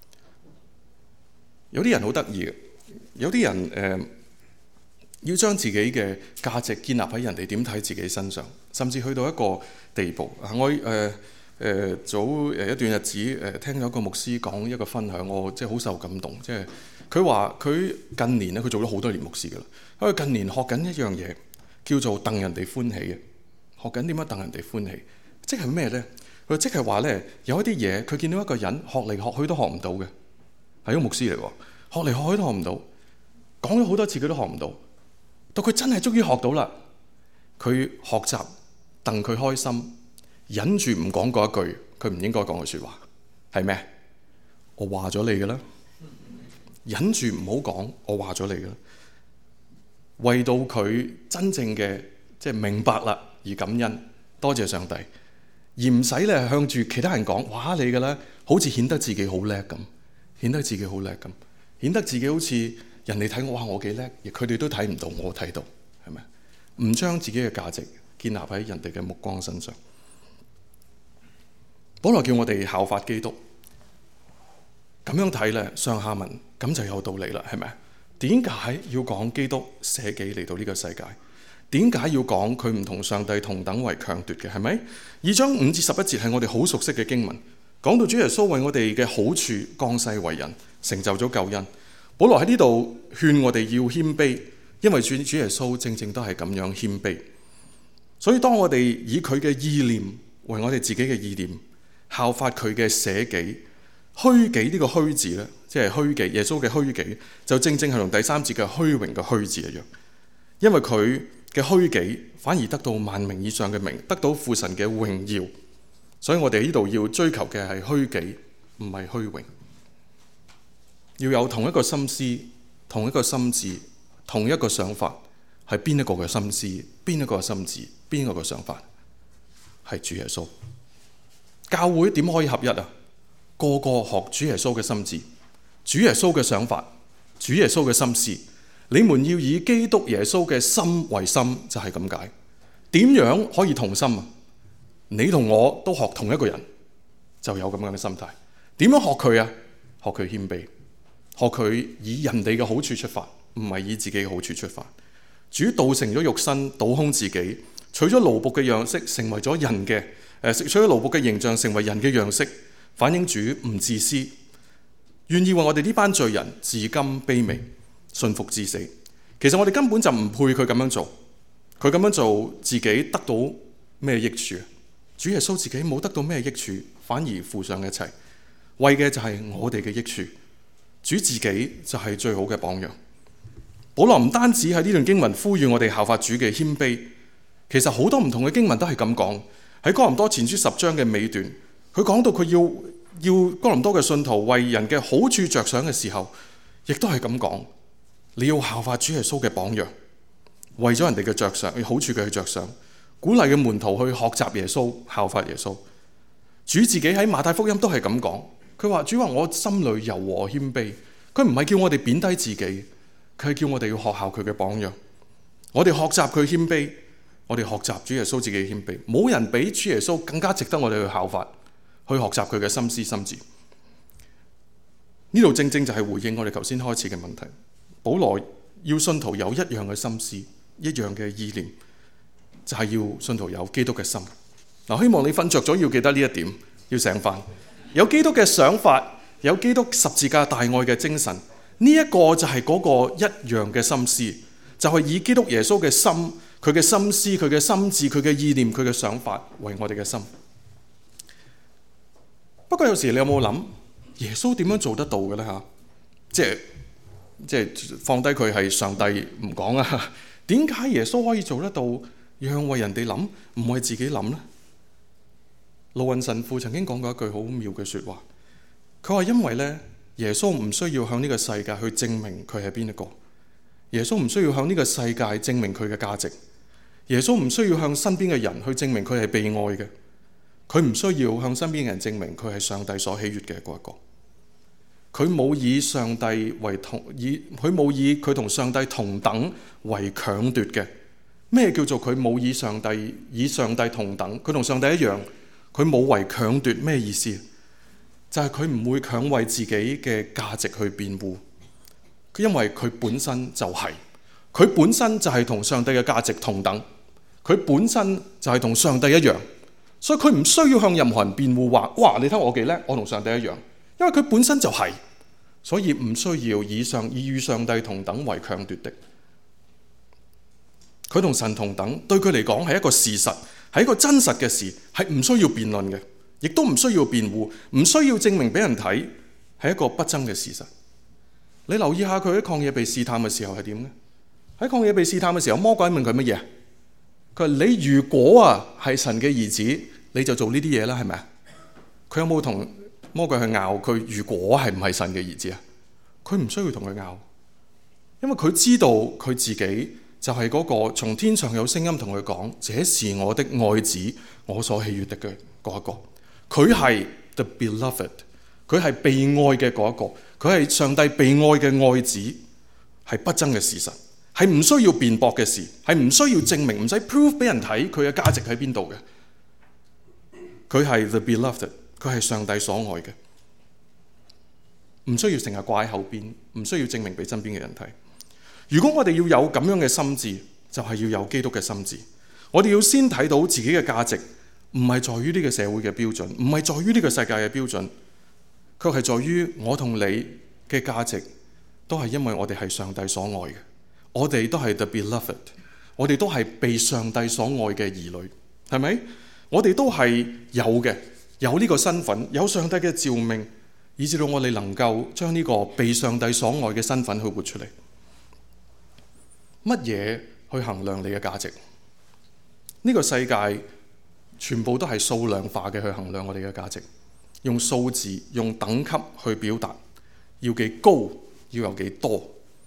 有啲人好得意嘅，有啲人誒、呃、要將自己嘅價值建立喺人哋點睇自己身上，甚至去到一個地步。我誒誒、呃呃、早誒一段日子誒、呃、聽咗一個牧師講一個分享，我即係好受感動。即係佢話佢近年咧，佢做咗好多年牧師噶啦，因為近年學緊一樣嘢。叫做戥人哋歡喜嘅，學緊點樣戥人哋歡喜，即係咩咧？佢即係話咧，有一啲嘢佢見到一個人學嚟學去都學唔到嘅，係一個牧師嚟喎，學嚟學去都學唔到，講咗好多次佢都學唔到，到佢真係終於學到啦，佢學習戥佢開心，忍住唔講嗰一句佢唔應該講嘅説話，係咩？我話咗你嘅啦，忍住唔好講，我話咗你嘅啦。為到佢真正嘅即係明白啦而感恩，多謝上帝，而唔使咧向住其他人講，哇你嘅啦，好似顯得自己好叻咁，顯得自己好叻咁，顯得自己好似人哋睇我哇我幾叻，而佢哋都睇唔到，我睇到，係咪？唔將自己嘅價值建立喺人哋嘅目光身上。保羅叫我哋效法基督，咁樣睇咧上下文咁就有道理啦，係咪？點解要講基督捨己嚟到呢個世界？點解要講佢唔同上帝同等為強奪嘅？係咪？二章五至十一節係我哋好熟悉嘅經文，講到主耶穌為我哋嘅好處降世為人，成就咗救恩。保羅喺呢度勸我哋要謙卑，因為主主耶穌正正都係咁樣謙卑。所以當我哋以佢嘅意念為我哋自己嘅意念，效法佢嘅捨己。虛己呢個虛字咧，即係虛己，耶穌嘅虛己就正正係同第三節嘅虛榮嘅虛字一樣，因為佢嘅虛己反而得到萬名以上嘅名，得到父神嘅榮耀。所以我哋呢度要追求嘅係虛己，唔係虛榮。要有同一個心思、同一個心智、同一個想法，係邊一個嘅心思、邊一個嘅心智、邊一個嘅想法？係主耶穌。教會點可以合一啊？個個學主耶穌嘅心智、主耶穌嘅想法、主耶穌嘅心思， 你們要以基督耶穌嘅心為心，就係咁解。點樣可以同心啊？你同我都學同一個人，就有咁樣嘅心態。點樣學佢啊？學佢謙卑，學佢以人哋嘅好處出發，唔係以自己嘅好處出發。主道成咗肉身，倒空自己，取咗奴僕嘅樣式，成為咗人嘅誒，取咗奴僕嘅形象，成為人嘅樣式，反映主唔自私，願意為我哋呢班罪人至今卑微，順服至死。其實我哋根本就唔配佢咁樣做，佢咁樣做自己得到咩益處？主耶穌自己冇得到咩益處，反而付上一切，為嘅就係我哋嘅益處。主自己就係最好嘅榜樣。保羅唔單止喺呢段經文呼籲我哋效法主嘅謙卑，其實好多唔同嘅經文都係咁講。喺哥林多前書十章嘅尾段，佢講到佢要要哥林多嘅信徒為人嘅好處着想嘅時候，亦都係咁講。你要效法主耶穌嘅榜樣，為咗人哋嘅着想，好處嘅去着想，鼓勵嘅門徒去學習耶穌，效法耶穌。主自己喺馬太福音都係咁講，佢話主話我心裏柔和謙卑，佢唔係叫我哋貶低自己。佢係叫我哋要學效佢嘅榜樣，我哋學習佢謙卑，我哋學習主耶穌自己嘅謙卑。冇人比主耶穌更加值得我哋去效法，去學習佢嘅心思心志。呢度正正就係回應我哋頭先開始嘅問題。保羅要信徒有一樣嘅心思，一樣嘅意念，就係要信徒有基督嘅心。嗱，希望你瞓着咗要記得呢一點，要醒返。有基督嘅想法，有基督十字架大愛嘅精神。呢一個就係嗰個一樣嘅心思，就係以基督耶穌嘅心，佢嘅心思，佢嘅心智，佢嘅意念，佢嘅想法為我哋嘅心。不過有時你有冇諗，耶穌點樣做得到嘅咧？吓，即係即係放低佢係上帝唔講啊？點解耶穌可以做得到，讓為人哋諗，唔為自己諗呢？盧雲神父曾經講過一句好妙嘅說話，佢話因為咧。耶穌唔需要向呢個世界去證明佢係邊一個，耶穌唔需要向呢個世界證明佢嘅價值，耶穌唔需要向身邊嘅人去證明佢係被愛嘅，佢唔需要向身邊嘅人證明佢係上帝所喜悅嘅嗰一個，佢冇以上帝為同以佢冇以佢同上帝同等為強奪嘅。咩叫做佢冇以上帝以上帝同等？佢同上帝一樣，佢冇為強奪，咩意思？就係佢唔會強為自己嘅價值去辯護，因為佢本身就係、是，佢本身就係同上帝嘅價值同等，佢本身就係同上帝一樣，所以佢唔需要向任何人辯護話，哇！你睇我幾叻，我同上帝一樣，因為佢本身就係、是，所以唔需要以上以與上帝同等為強奪的。佢同神同等，對佢嚟講係一個事實，係一個真實嘅事，係唔需要辯論嘅。亦都唔需要辯護，唔需要證明俾人睇，係一個不爭嘅事實。你留意下佢喺曠野被試探嘅時候係點呢？喺曠野被試探嘅時候，魔鬼問佢乜嘢？佢話你如果啊係神嘅兒子，你就做呢啲嘢啦，係咪啊？佢有冇同魔鬼去拗佢如果係唔係神嘅兒子啊？佢唔需要同佢拗，因為佢知道佢自己就係嗰個從天上有聲音同佢講，這是我的愛子，我所喜悅的嘅嗰一個。佢係 the beloved， 佢係被愛嘅嗰一個，佢係上帝被愛嘅愛子，係不爭嘅事實，係唔需要辯駁嘅事，係唔需要證明，唔使 prove 俾人睇佢嘅價值喺邊度嘅。佢係 the beloved， 佢係上帝所愛嘅，唔需要成日掛喺後邊，唔需要證明俾身邊嘅人睇。如果我哋要有咁樣嘅心智，就係要有基督嘅心智。我哋要先睇到自己嘅價值。唔係在於呢個社會嘅標準，唔係在於呢個世界嘅標準，卻係在於我同你嘅價值都係因為我哋係上帝所愛嘅，我哋都係 the beloved， 我哋都係被上帝所愛嘅兒女，係咪？我哋都係有嘅，有呢個身份，有上帝嘅召命，以至到我哋能夠將呢個被上帝所愛嘅身份去活出嚟。乜嘢去衡量你嘅價值？呢個世界全部都係數量化嘅去衡量我哋嘅價值，用數字、用等級去表達，要幾高，要有幾多。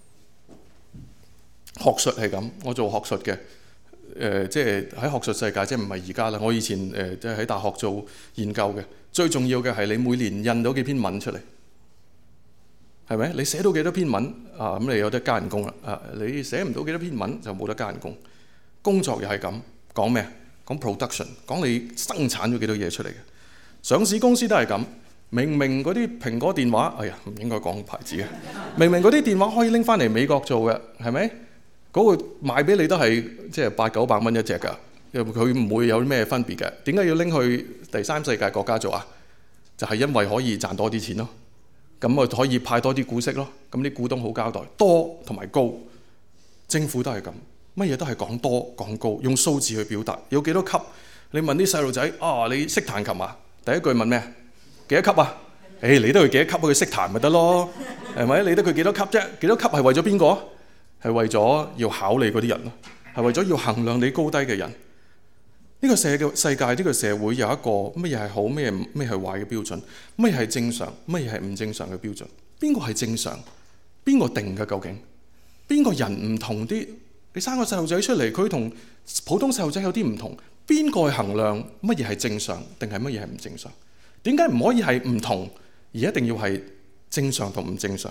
學術係咁，我做學術嘅，誒、呃，即係喺學術世界，即係唔係而家啦。我以前誒即係喺大學做研究嘅，最重要嘅係你每年印到幾篇文出嚟， 係咪？你寫到幾多篇文啊？咁你有得加人工啦。啊，你寫唔到幾多篇文就冇得加人工。工作又係咁，講咩？講 production， 講你生產咗幾多嘢出嚟嘅。上市公司都係咁，明明嗰啲蘋果電話，哎呀唔應該講牌子嘅，明明嗰啲電話可以拎翻嚟美國做嘅，係咪？嗰個賣俾你都係即係八九百蚊一隻㗎，佢唔會有咩分別嘅。點解要拎去第三世界國家做啊？就係因為可以賺多啲錢咯。咁啊可以派多啲股息咯。咁啲股東好交代，多同埋高。政府都係咁，乜嘢都係講多講高，用數字去表達。有幾多級？你問啲細路仔啊，你識彈琴啊？第一句問咩？幾多級啊？誒、欸，你得佢幾多級，佢識彈咪得咯，係咪？你得佢幾多級啫？幾多級係為咗邊個？係為咗要考你嗰啲人咯，係為咗要衡量你高低嘅人。呢個世嘅世界，呢個社會有一個乜嘢係好，乜嘢咩係壞嘅標準，乜嘢係正常，乜嘢係唔正常嘅標準。邊個係正常？邊個定嘅究竟？邊個人唔同啲？你生個細路仔出嚟，佢同普通細路仔有啲唔同，邊個去衡量乜嘢係正常，定係乜嘢係唔正常？點解唔可以係唔同，而一定要係正常同唔正常？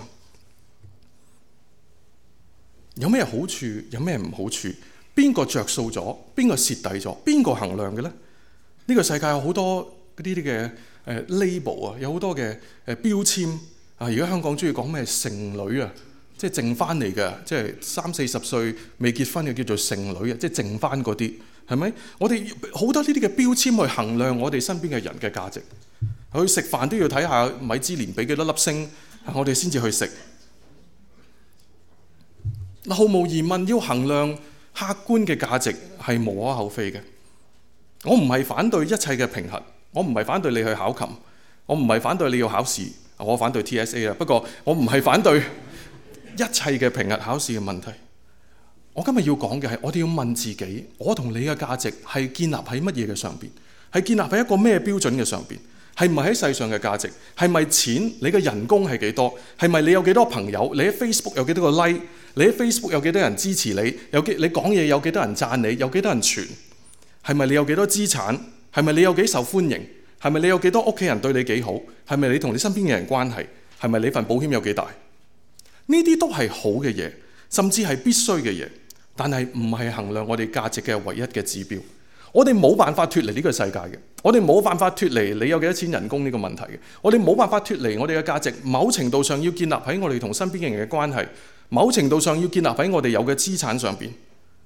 有咩好處？有咩唔好處？邊個着數咗？邊個蝕底咗？邊個衡量嘅咧？呢個世界有好多嗰啲啲嘅誒 label 啊，有好多嘅誒標籤啊。而家香港中意講咩剩女啊，即係剩翻嚟嘅，即係三四十歲未結婚嘅叫做剩女啊，即係剩翻嗰啲，係咪？我哋好多呢啲嘅標籤去衡量我哋身邊嘅人嘅價值。去食飯都要睇下米芝蓮俾幾多粒星，我哋先至去食。毫無疑問，要衡量客觀嘅價值係無可厚非嘅。我唔係反對一切嘅評核，我唔係反對你去考琴，我唔係反對你要考試，我反對 T S A 啦。不過我唔係反對一切嘅評核考試嘅問題。我今日要講嘅係，我哋要問自己，我同你嘅價值係建立喺乜嘢嘅上邊？係建立喺一個咩標準嘅上邊？係咪喺世上嘅價值？係咪錢？你嘅人工係幾多？係咪你有幾多朋友？你喺 Facebook 有幾多個 like？你喺 Facebook 有幾多人支持你？有幾你講嘢有幾多人讚你？有幾多人傳？係咪你有幾多資產？係咪你有幾受歡迎？係咪你有幾多屋企人對你幾好？係咪你同你身邊嘅人關係？係咪你份保險有幾大？呢啲都係好嘅嘢，甚至係必須嘅嘢，但係唔係衡量我哋價值嘅唯一嘅指標。我哋冇辦法脫離呢個世界嘅，我哋冇辦法脫離你有幾多錢人工呢個問題嘅，我哋冇辦法脫離我哋嘅價值。某程度上要建立喺我哋同身邊嘅人嘅關係，某程度上要建立喺我哋有嘅資產上邊。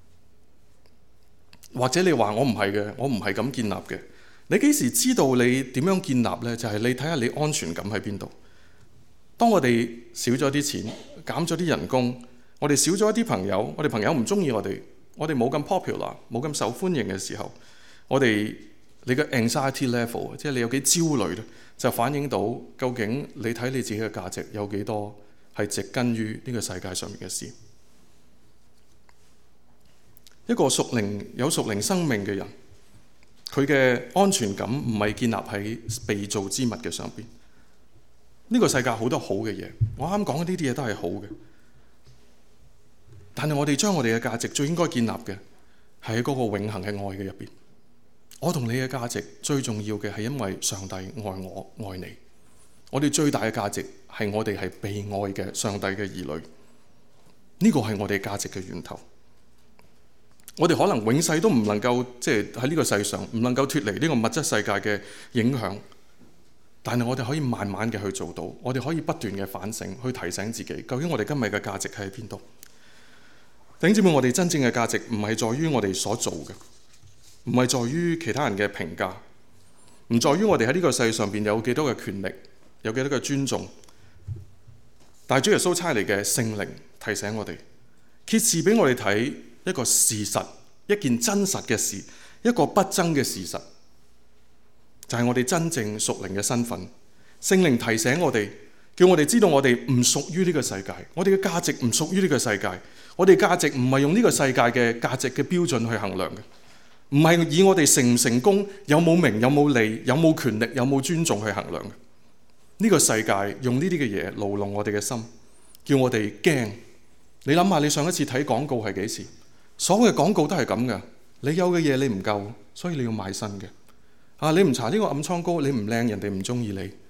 或者你話我唔係嘅，我唔係咁建立嘅。你幾時知道你點樣建立呢？就係你睇下你安全感喺邊度。當我哋少咗啲錢，減咗啲人工，我哋少咗一啲朋友，我哋朋友唔中意我哋，我哋冇咁 popular， 冇咁受歡迎嘅時候，我哋你嘅 anxiety level， 即係你有幾焦慮咧，就反映到究竟你睇你自己嘅價值有幾多係植根於呢個世界上面嘅事。一個屬靈有屬靈生命嘅人，佢嘅安全感唔係建立喺被造之物嘅上邊。呢個世界好多好嘅嘢，我啱講嘅呢啲嘢都係好嘅。但係我哋將我哋嘅價值最應該建立嘅係喺嗰個永恆嘅愛嘅入邊。我同你嘅價值最重要嘅係因為上帝愛我愛你。我哋最大嘅價值係我哋係被愛嘅上帝嘅兒女。呢個係我哋價值嘅源頭。我哋可能永世都唔能夠即係喺呢個世上唔能夠脫離呢個物質世界嘅影響，但係我哋可以慢慢嘅去做到。我哋可以不斷嘅反省，去提醒自己究竟我哋今日嘅價值係喺邊度。弟兄姊妹，我哋真正嘅價值唔係在於我哋所做嘅，唔係在於其他人嘅評價，唔在於我哋喺呢個世上邊有幾多嘅權力，有幾多嘅尊重。但係主耶穌差嚟嘅聖靈提醒我哋，揭示俾我哋睇一個事實，一件真實嘅事，一個不爭嘅事實，就係我哋真正屬靈嘅身份。聖靈提醒我哋，叫我哋知道我哋唔屬於呢個世界，我哋嘅價值唔屬於呢個世界。我哋價值唔係用呢個世界嘅價值嘅標準去衡量嘅，唔係以我哋成唔成功、有冇名、有冇利、有冇權力、有冇尊重去衡量嘅。呢個世界用呢啲嘅嘢牢籠我哋嘅心，叫我哋驚。你諗下，你上一次睇廣告係幾時？所有嘅廣告都係咁嘅。你有嘅嘢你唔夠，所以你要買新嘅。啊，你唔搽呢個暗瘡膏，你唔靚，人哋唔中意你。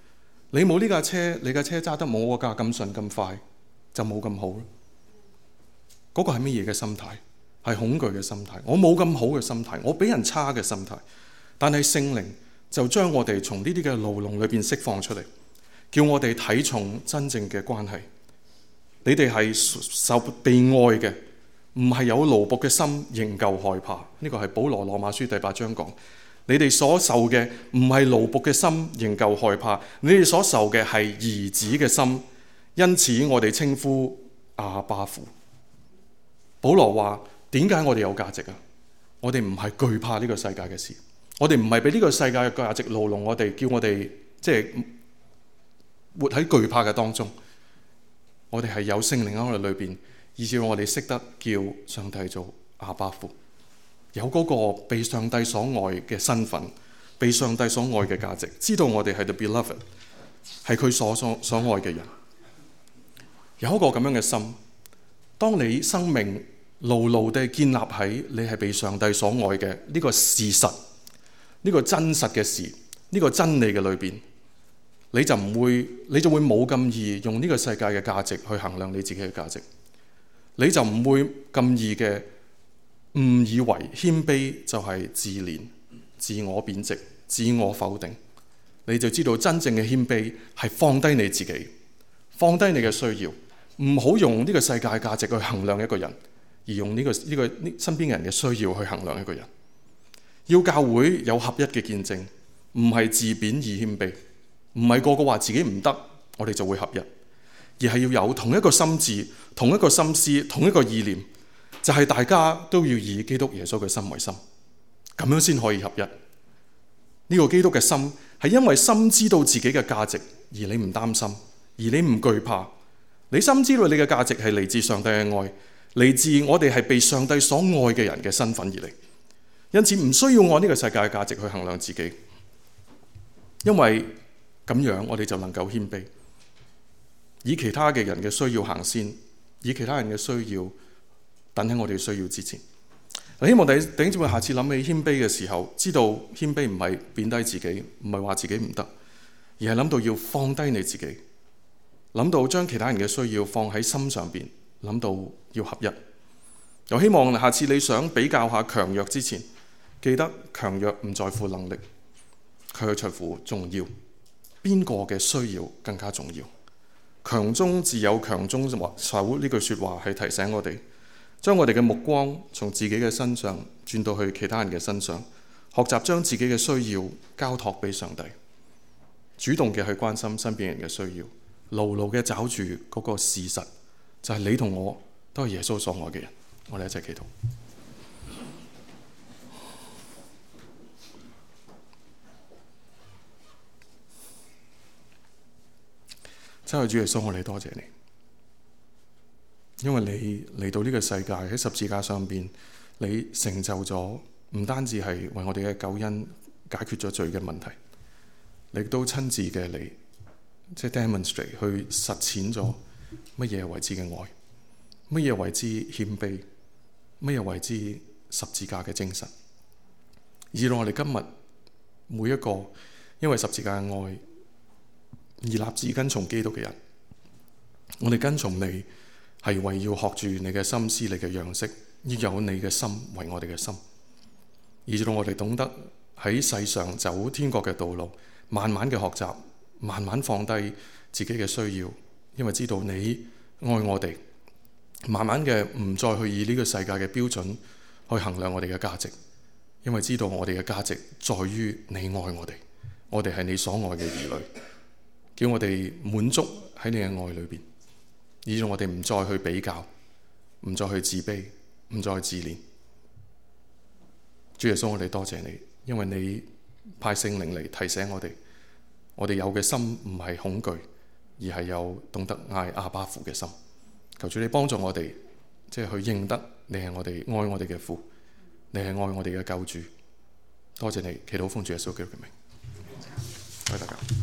你冇呢架車，你架車揸得冇我架咁順咁快，就冇咁好咯。嗰個係乜嘢嘅心態？係恐懼嘅心態。我冇咁好嘅心態，我比人差嘅心態。但係聖靈就將我哋從呢啲嘅牢籠裏邊釋放出嚟，叫我哋睇重真正嘅關係。你哋係受被愛嘅，唔係有奴僕嘅心仍舊害怕。呢個係保羅羅馬書第八章講。你哋所受嘅唔係奴僕嘅心仍舊害怕，你哋所受嘅係兒子嘅心。因此我哋稱呼阿爸父。保羅話：點解我哋有價值啊？我哋唔係懼怕呢個世界嘅事，我哋唔係俾呢個世界嘅價值牢籠我哋，叫我哋即係活喺懼怕嘅當中。我哋係有聖靈喺我哋裏邊，以至我哋識得叫上帝做阿爸父，有嗰個被上帝所愛嘅身份，被上帝所愛嘅價值，知道我哋係 the beloved， 係佢所所所愛嘅人。有一個咁樣嘅心，當你生命牢牢地建立喺你係被上帝所愛嘅呢個事實，呢個真實嘅事，呢個真理嘅裏邊，你就唔會，你就會冇咁易用呢個世界嘅價值去衡量你自己嘅價值，你就唔會咁易嘅誤以為謙卑就係自憐、自我貶值、自我否定。你就知道真正嘅謙卑係放低你自己，放低你嘅需要，唔好用呢個世界嘅價值去衡量一個人，而用呢個呢個身邊人嘅需要去衡量一個人。要教會有合一嘅見證，唔係自貶而謙卑，唔係個個話自己唔得，我哋就會合一，而係要有同一個心志、同一個心思、同一個意念，就係大家都要以基督耶穌嘅心為心，咁樣先可以合一。呢個基督嘅心係因為深知道自己嘅價值，而你唔擔心，而你唔懼怕。你深知道你嘅價值係嚟自上帝嘅愛，嚟自我哋係被上帝所愛嘅人嘅身份而嚟，因此唔需要按呢個世界嘅價值去衡量自己，因為咁樣我哋就能夠謙卑，以其他嘅人嘅需要行先，以其他人嘅需要等喺我哋需要之前。希望弟兄姊妹下次諗起謙卑嘅時候，知道謙卑唔係貶低自己，唔係話自己唔得，而係諗到要放低你自己，諗到將其他人嘅需要放喺心上邊，諗到要合一。又希望下次你想比較下強弱之前，記得強弱唔在乎能力，佢在乎重要，邊個嘅需要更加重要。強中自有強中手，呢句說話係提醒我哋，將我哋嘅目光從自己嘅身上轉到去其他人嘅身上，學習將自己嘅需要交託俾上帝，主動嘅去關心身邊人嘅需要，牢牢嘅抓住嗰個事實，就係你同我都係耶穌所愛嘅人。我哋一齊祈禱。真係主耶穌，我哋多謝你，因為你嚟到呢個世界喺十字架上邊，你成就咗唔單止係為我哋嘅救恩解決咗罪嘅問題，你都親自嘅嚟即係 demonstrate 去實踐咗乜嘢為之嘅愛，乜嘢為之謙卑，乜嘢為之十字架嘅精神，以到我哋今日每一個因為十字架嘅愛而立志跟從基督嘅人，我哋跟從你係為要學住你嘅心思、你嘅樣式，要有你嘅心為我哋嘅心，以至到我哋懂得喺世上走天國嘅道路，慢慢嘅學習，慢慢放低自己嘅需要，因為知道你愛我哋，慢慢嘅唔再去以呢個世界嘅標準去衡量我哋嘅價值，因為知道我哋嘅價值在於你愛我哋，我哋係你所愛嘅兒女。叫我哋滿足喺你嘅愛裏邊，以致我哋唔再去比較，唔再去自卑，唔再去自憐。主耶穌，我哋多謝你，因為你派聖靈嚟提醒我哋，我哋有嘅心唔係恐懼，而係有懂得嗌阿爸父嘅心。求主你幫助我哋，即係去認得你係我哋愛我哋嘅父，你係愛我哋嘅救主。多謝你，祈禱奉主耶穌基督嘅名，多謝大家。